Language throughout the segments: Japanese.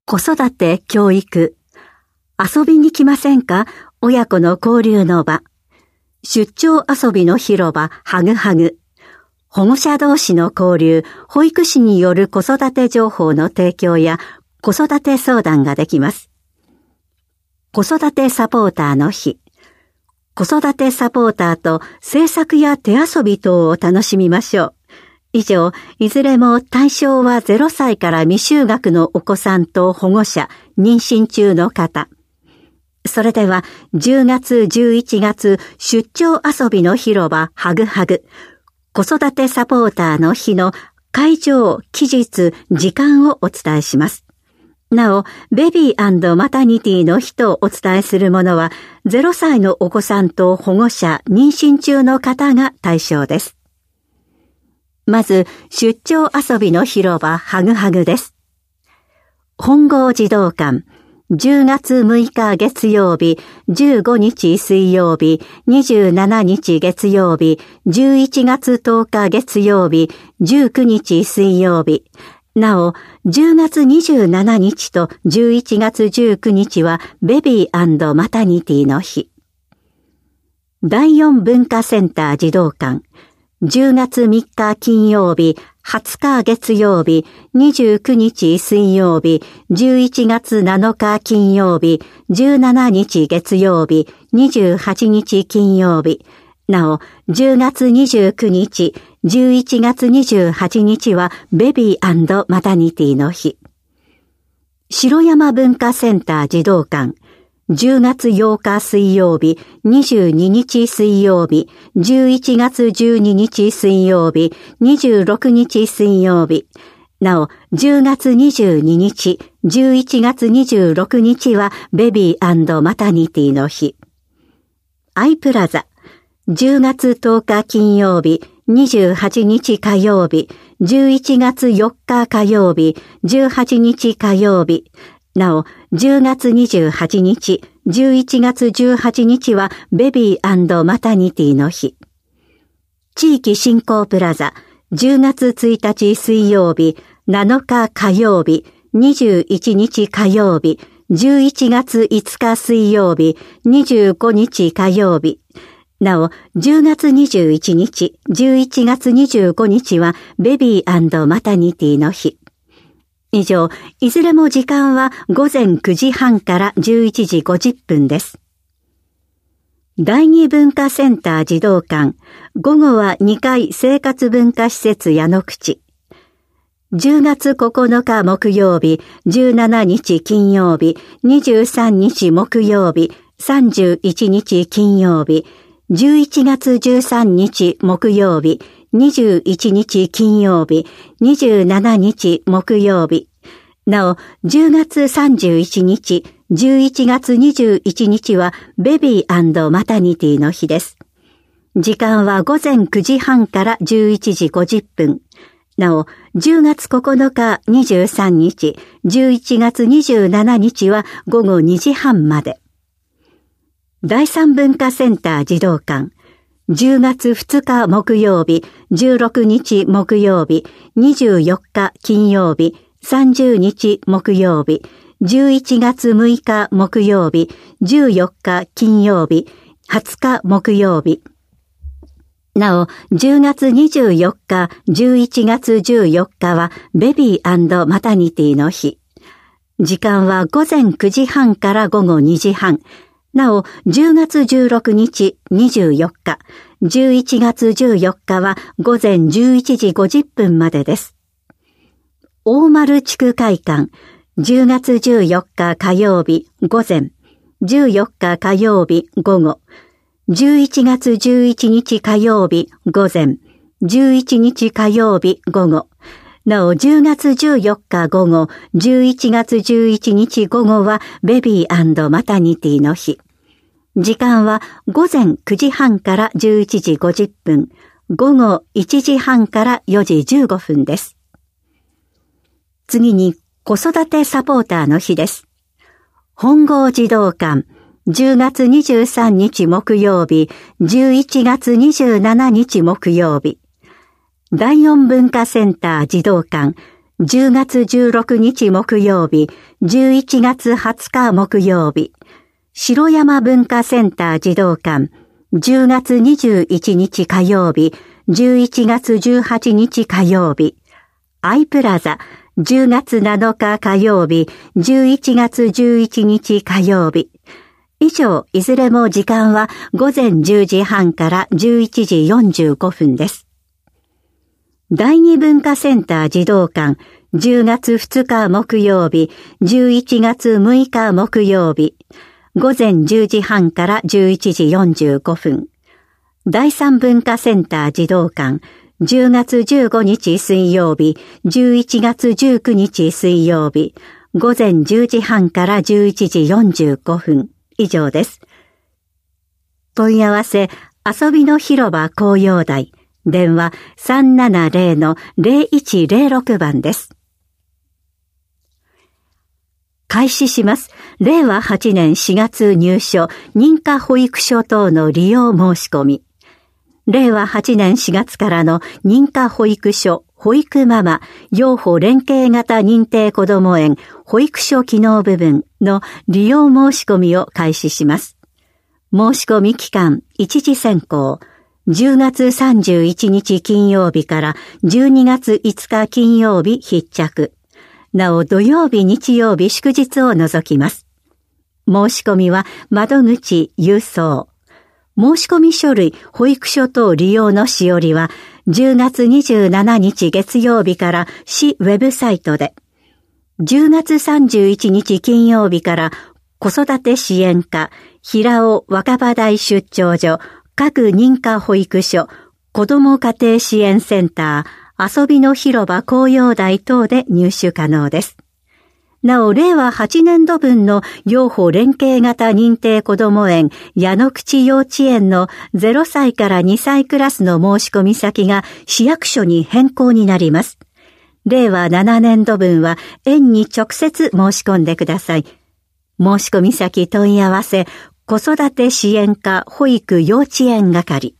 子育て教育。遊びに来ませんか？親子の交流の場。出張遊びの広場ハグハグ。保護者同士の交流、保育士による子育て情報の提供や子育て相談ができます。子育てサポーターの日。子育てサポーターと制作や手遊び等を楽しみましょう。以上、いずれも対象は0歳から未就学のお子さんと保護者、妊娠中の方。それでは、10月11月出張遊びの広場ハグハグ、子育てサポーターの日の会場、期日、時間をお伝えします。なお、ベビー&マタニティの日とお伝えするものは、0歳のお子さんと保護者、妊娠中の方が対象です。まず、出張遊びの広場ハグハグです。本郷児童館、10月6日月曜日、15日水曜日、27日月曜日、11月10日月曜日、19日水曜日。なお、10月27日と11月19日はベビー&マタニティの日。第4文化センター児童館、10月3日金曜日、20日月曜日、29日水曜日、11月7日金曜日、17日月曜日、28日金曜日。なお、10月29日、11月28日はベビー&マタニティの日。城山文化センター児童館、10月8日水曜日、22日水曜日、11月12日水曜日、26日水曜日。なお、10月22日、11月26日はベビー&マタニティの日。アイプラザ、10月10日金曜日、28日火曜日、11月4日火曜日、18日火曜日。なお、10月28日、11月18日はベビー&マタニティの日。地域振興プラザ、10月1日水曜日、7日火曜日、21日火曜日、11月5日水曜日、25日火曜日。なお、10月21日、11月25日はベビー&マタニティの日。以上、いずれも時間は午前9時半から11時50分です。第2文化センター児童館、午後は2階生活文化施設矢野口。10月9日木曜日、17日金曜日、23日木曜日、31日金曜日、11月13日木曜日、21日金曜日、27日木曜日。なお、10月31日、11月21日はベビー&マタニティの日です。時間は午前9時半から11時50分。なお、10月9日、23日、11月27日は午後2時半まで。第3文化センター児童館、10月2日木曜日、16日木曜日、24日金曜日、30日木曜日、11月6日木曜日、14日金曜日、20日木曜日。なお、10月24日、11月14日はベビー&マタニティの日。時間は午前9時半から午後2時半。なお、10月16日、24日、11月14日は午前11時50分までです。大丸地区会館、10月14日火曜日午前、14日火曜日午後、11月11日火曜日午前、11日火曜日午後、なお10月14日午後、11月11日午後はベビー&マタニティの日。時間は午前9時半から11時50分、午後1時半から4時15分です。次に子育てサポーターの日です。本郷児童館、10月23日木曜日、11月27日木曜日。第4文化センター児童館、 10月16日木曜日、11月20日木曜日、城山文化センター児童館、10月21日火曜日、11月18日火曜日、アイプラザ、10月7日火曜日、11月11日火曜日。以上、いずれも時間は午前10時半から11時45分です。第二文化センター児童館、10月2日木曜日、11月6日木曜日、午前10時半から11時45分。第三文化センター児童館、10月15日水曜日、11月19日水曜日、午前10時半から11時45分。以上です。問い合わせ、遊びの広場紅葉台。電話 370-0106 番です。開始します。令和8年4月入所、認可保育所等の利用申し込み。令和8年4月からの認可保育所、保育ママ、養護連携型認定こども園、保育所機能部分の利用申し込みを開始します。申し込み期間、一次選考。10月31日金曜日から12月5日金曜日必着。なお土曜日日曜日祝日を除きます。申し込みは窓口郵送。申し込み書類保育所等利用のしおりは10月27日月曜日から市ウェブサイトで。10月31日金曜日から子育て支援課平尾若葉台出張所各認可保育所、子ども家庭支援センター、遊びの広場紅葉台等で入手可能です。なお、令和8年度分の養護連携型認定こども園、矢野口幼稚園の0歳から2歳クラスの申し込み先が市役所に変更になります。令和7年度分は園に直接申し込んでください。申し込み先問い合わせ、子育て支援課保育幼稚園係。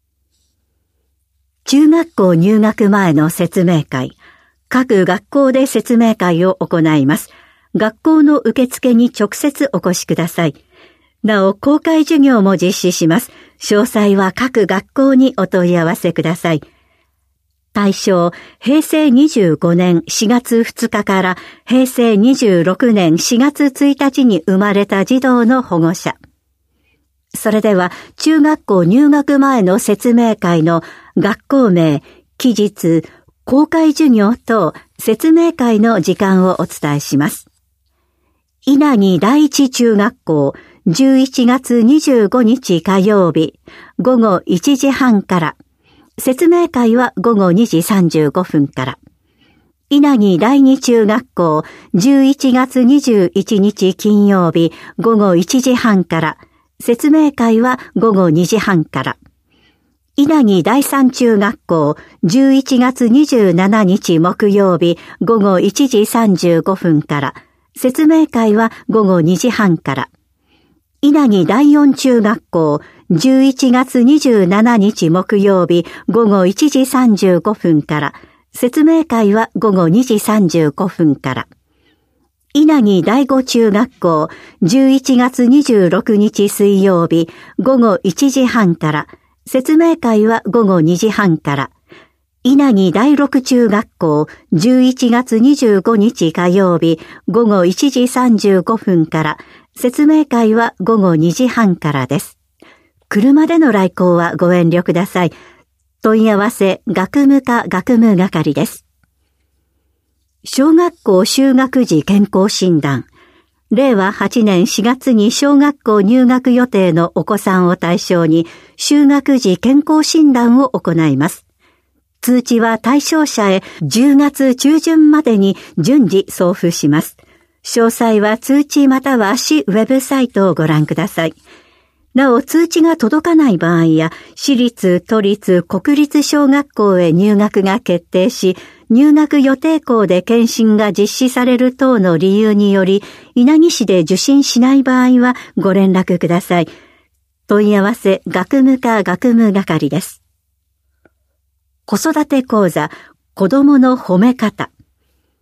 中学校入学前の説明会。各学校で説明会を行います。学校の受付に直接お越しください。なお、公開授業も実施します。詳細は各学校にお問い合わせください。対象、平成25年4月2日から平成26年4月1日に生まれた児童の保護者。それでは、中学校入学前の説明会の学校名、期日、公開授業等説明会の時間をお伝えします。稲城第一中学校、11月25日火曜日、午後1時半から、説明会は午後2時35分から。稲城第二中学校、11月21日金曜日、午後1時半から、説明会は午後2時半から。稲城第三中学校、11月27日木曜日、午後1時35分から。説明会は午後2時半から。稲城第四中学校、11月27日木曜日、午後1時35分から。説明会は午後2時35分から。稲城第五中学校、11月26日水曜日、午後1時半から。説明会は午後2時半から。稲城第六中学校、11月25日火曜日、午後1時35分から。説明会は午後2時半からです。車での来校はご遠慮ください。問い合わせ、学務課学務係です。小学校就学時健康診断。令和8年4月に小学校入学予定のお子さんを対象に就学時健康診断を行います。通知は対象者へ10月中旬までに順次送付します。詳細は通知または市ウェブサイトをご覧ください。なお通知が届かない場合や私立、都立、国立小学校へ入学が決定し、入学予定校で検診が実施される等の理由により、稲城市で受診しない場合はご連絡ください。問い合わせ、学務課学務係です。子育て講座、子どもの褒め方。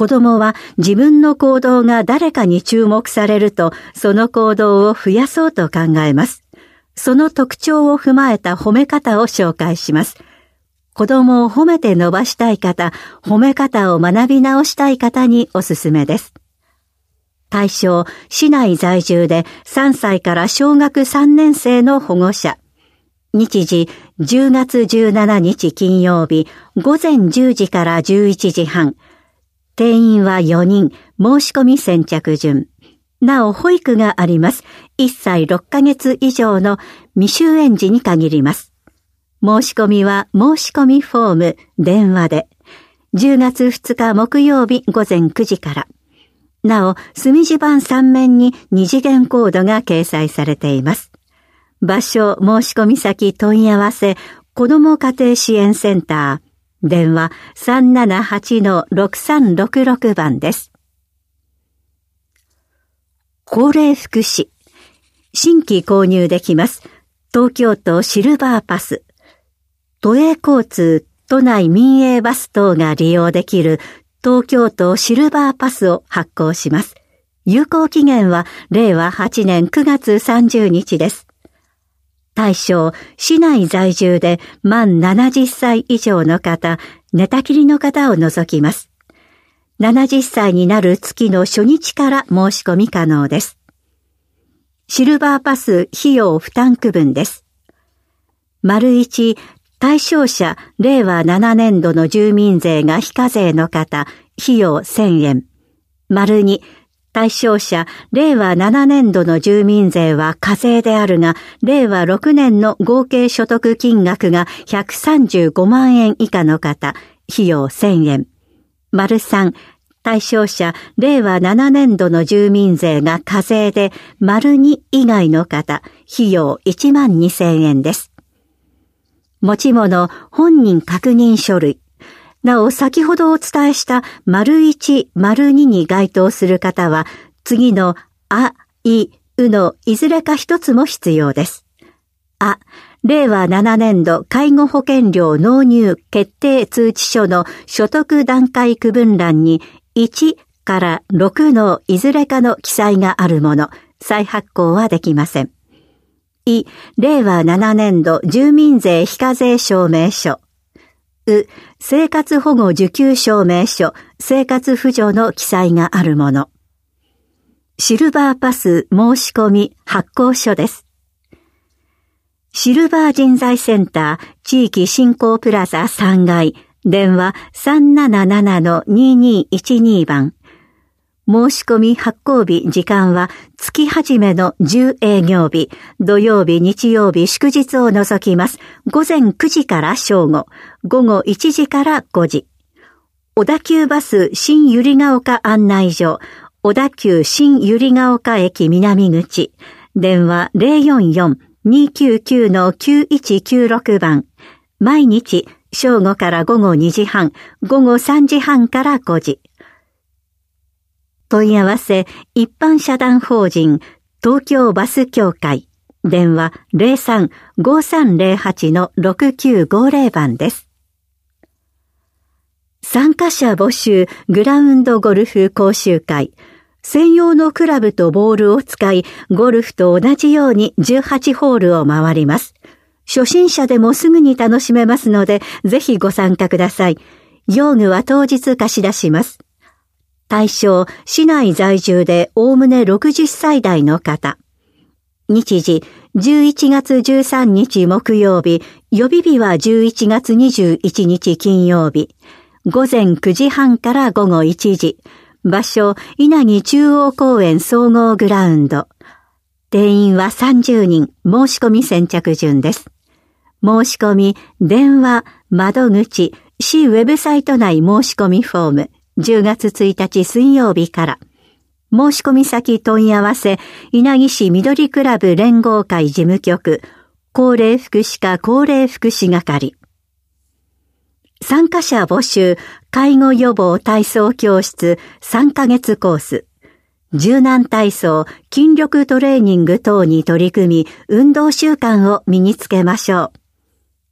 子供は自分の行動が誰かに注目されると、その行動を増やそうと考えます。その特徴を踏まえた褒め方を紹介します。子供を褒めて伸ばしたい方、褒め方を学び直したい方におすすめです。対象、市内在住で3歳から小学3年生の保護者。日時、10月17日金曜日、午前10時から11時半。定員は4人、申し込み先着順。なお、保育があります。1歳6ヶ月以上の未就園児に限ります。申し込みは申し込みフォーム、電話で。10月2日木曜日午前9時から。なお、墨字盤3面に2次元コードが掲載されています。場所、申し込み先問い合わせ、子ども家庭支援センター、電話 378-6366 番です。高齢福祉。新規購入できます。東京都シルバーパス。都営交通、都内民営バス等が利用できる東京都シルバーパスを発行します。有効期限は令和8年9月30日です。対象、市内在住で満70歳以上の方、寝たきりの方を除きます。70歳になる月の初日から申し込み可能です。シルバーパス費用負担区分です。1、対象者、令和7年度の住民税が非課税の方、費用1000円。2、対象者、令和7年度の住民税は課税であるが、令和6年の合計所得金額が135万円以下の方、費用1000円。3、対象者、令和7年度の住民税が課税で、2以外の方、費用1万2000円です。持ち物、本人確認書類。なお、先ほどお伝えした1、2に該当する方は、次のあ、い、うのいずれか一つも必要です。あ、令和7年度介護保険料納入決定通知書の所得段階区分欄に1から6のいずれかの記載があるもの、再発行はできません。い、令和7年度住民税非課税証明書。う、生活保護受給証明書、生活扶助の記載があるもの。シルバーパス申し込み発行書です。シルバー人材センター地域振興プラザ3階、電話 377-2212 番。申し込み発行日時間は月始めの10営業日、土曜日、日曜日、祝日を除きます。午前9時から正午、午後1時から5時。小田急バス新百合ヶ丘案内所、小田急新百合ヶ丘駅南口、電話 044-299-9196 番。毎日、正午から午後2時半、午後3時半から5時。問い合わせ、一般社団法人、東京バス協会、電話 03-5308-6950 番です。参加者募集、グラウンドゴルフ講習会。専用のクラブとボールを使い、ゴルフと同じように18ホールを回ります。初心者でもすぐに楽しめますので、ぜひご参加ください。用具は当日貸し出します。対象、市内在住でおおむね60歳代の方。日時、11月13日木曜日、予備日は11月21日金曜日。午前9時半から午後1時。場所、稲城中央公園総合グラウンド。定員は30人、申し込み先着順です。申し込み、電話、窓口、市ウェブサイト内申し込みフォーム。10月1日水曜日から。申し込み先問い合わせ、稲城市緑クラブ連合会事務局、高齢福祉課高齢福祉係。参加者募集、介護予防体操教室3ヶ月コース。柔軟体操、筋力トレーニング等に取り組み、運動習慣を身につけましょう。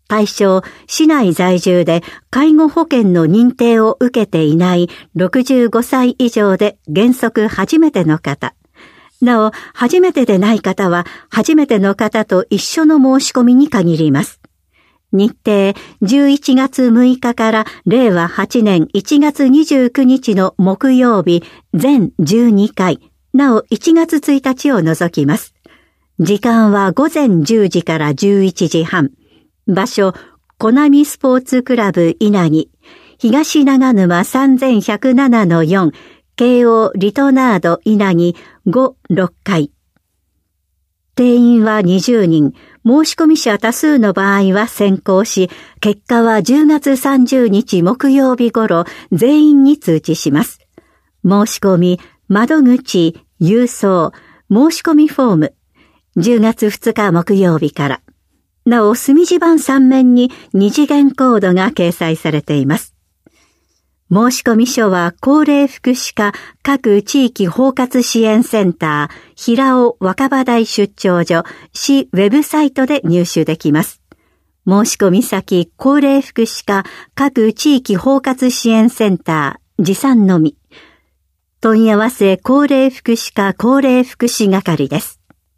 対象、市内在住で介護保険の認定を受けていない65歳以上で原則初めての方。なお、初めてでない方は、初めての方と一緒の申し込みに限ります。日程、11月6日から令和8年1月29日の木曜日、全12回、なお1月1日を除きます。時間は午前10時から11時半。場所、コナミスポーツクラブ稲城、東長沼 3107-4、京王リトナード稲城5、6階。定員は20人、申し込み者多数の場合は先行し、結果は10月30日木曜日頃、全員に通知します。申し込み、窓口、郵送、申し込みフォーム、10月2日木曜日から。なお、墨字盤3面に2次元コードが掲載されています。申込書は高齢福祉課各地域包括支援センター平尾若葉台出張所市ウェブサイトで入手できます。申込先高齢福祉課各地域包括支援センター持参のみ。問い合わせ高齢福祉課高齢福祉係です。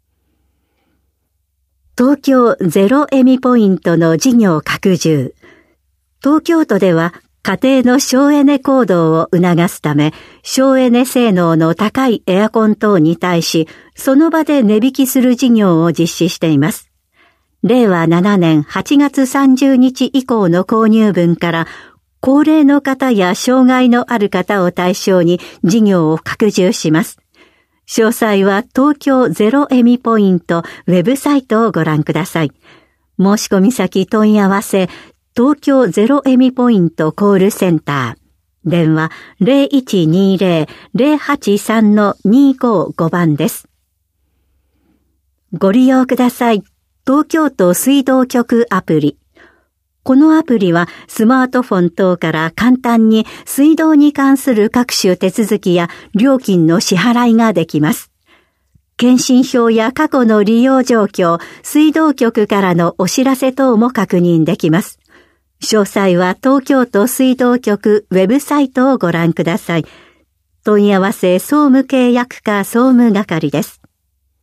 東京ゼロエミポイントの事業拡充。東京都では家庭の省エネ行動を促すため、省エネ性能の高いエアコン等に対し、その場で値引きする事業を実施しています。令和7年8月30日以降の購入分から、高齢の方や障害のある方を対象に事業を拡充します。詳細は東京ゼロエミポイントウェブサイトをご覧ください。申込先問い合わせ、東京ゼロエミポイントコールセンター。電話 0120-083-255 番です。ご利用ください。東京都水道局アプリ。このアプリはスマートフォン等から簡単に水道に関する各種手続きや料金の支払いができます。検診票や過去の利用状況、水道局からのお知らせ等も確認できます。詳細は東京都水道局ウェブサイトをご覧ください。問い合わせ総務契約課総務係です。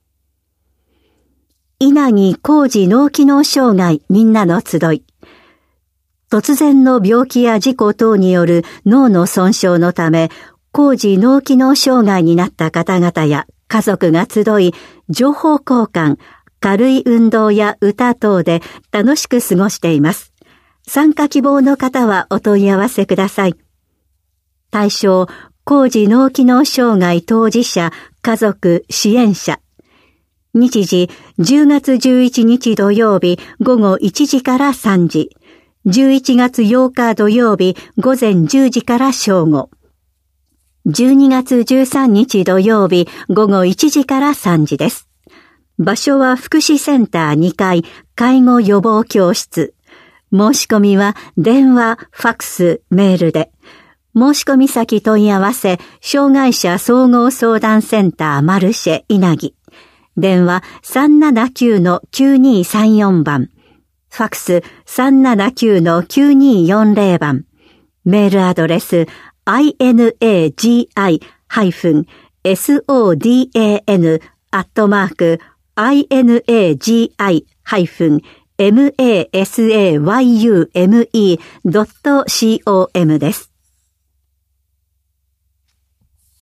稲城高次脳機能障害みんなの集い。突然の病気や事故等による脳の損傷のため、高次脳機能障害になった方々や家族が集い、情報交換、軽い運動や歌等で楽しく過ごしています。参加希望の方はお問い合わせください。対象、高次脳機能障害当事者、家族、支援者。日時、10月11日土曜日午後1時から3時。11月8日土曜日午前10時から正午。12月13日土曜日午後1時から3時です。場所は福祉センター2階介護予防教室。申し込みは電話、ファックス、メールで。申し込み先問い合わせ、障害者総合相談センターマルシェ稲城。電話 379-9234 番。ファックス 379-9240 番。メールアドレス inagi-inagi-masayume.com です。